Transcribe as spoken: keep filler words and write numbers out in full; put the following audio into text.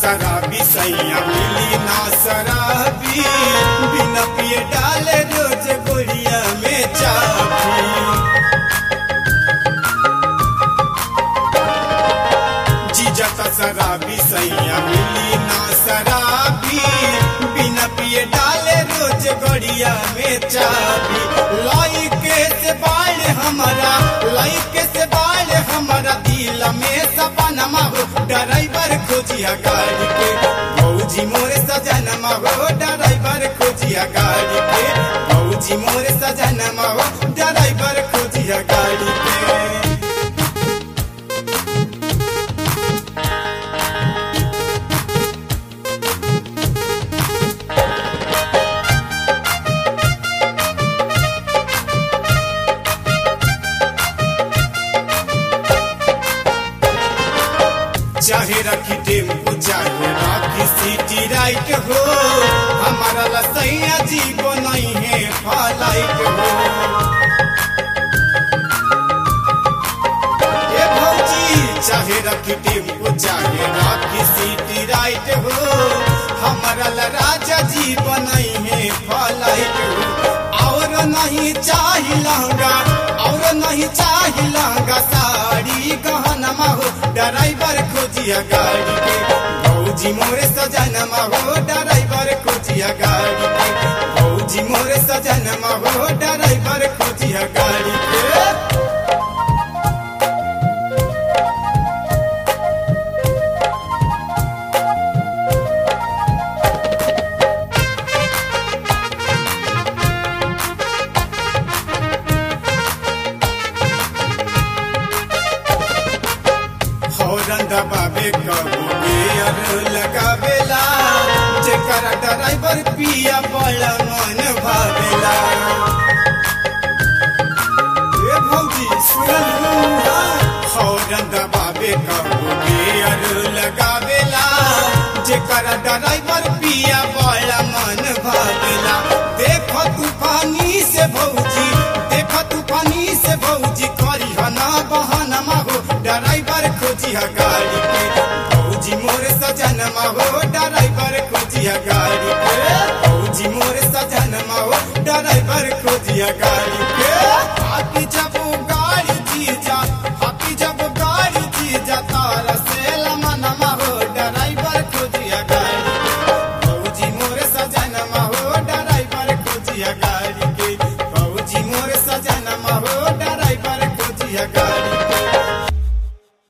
शराबी सैया मिली ना शराबी, बिना पिए डाले रोज गोरिया में चाबी। जीजा का शराबी सैया मिली ना शराबी, बिना पिए डाले रोज गोरिया में चाबी। लाइके से बाल हमारा, लाइके से बाल हमारा दिल में सपनमा हो, ड्राइवर खोजिया गाड़ी के भौजी मोरे सजनमा हो, ड्राइवर खोजिया गाड़ी के भौजी मोरे सजनमा हो, ड्राइवर खोजिया गाड़ी के। चाहे रखी टेम्पू चाहे राखी सिटी राइट हो, हमारा लसैया जीवन नहीं है फ्लाइट हो। ए भौजी चाहे रखी टेम्पू चाहे राखी सिटी राइट हो, हमारा राजा जीवन नहीं है फ्लाइट हो। और नहीं चाही लहंगा, और नहीं चाही लहंगा साड़ी गहनमा हो, ड्राइवर खोजिया गाड़ी के भौजी मोरे सजनमा हो, ड्राइवर खोजिया गाड़ी के भौजी मोरे सजनमा हो, ड्राइवर खोजिया गाड़ी के। हॉर्न दबावे कबो गियर लगावेला, जेकरा ड्राइवर पिया बड़ा मन भावेला। ए भौजी सुनलू, हॉर्न दबावे कबो गियर लगावेला, जेकरा ड्राइवर पिया बड़ा मन भावेला। देखो तूफानी से भौजी, देखो तूफानी से भौजी, करी हना बहानमा हो, ड्राइवर खोजिया गाड़ी के भौजी मोरे सजनमा हो, ड्राइवर खोजिया गाड़ी के भौजी मोरे सजनमा हो, ड्राइवर खोजिया गाड़ी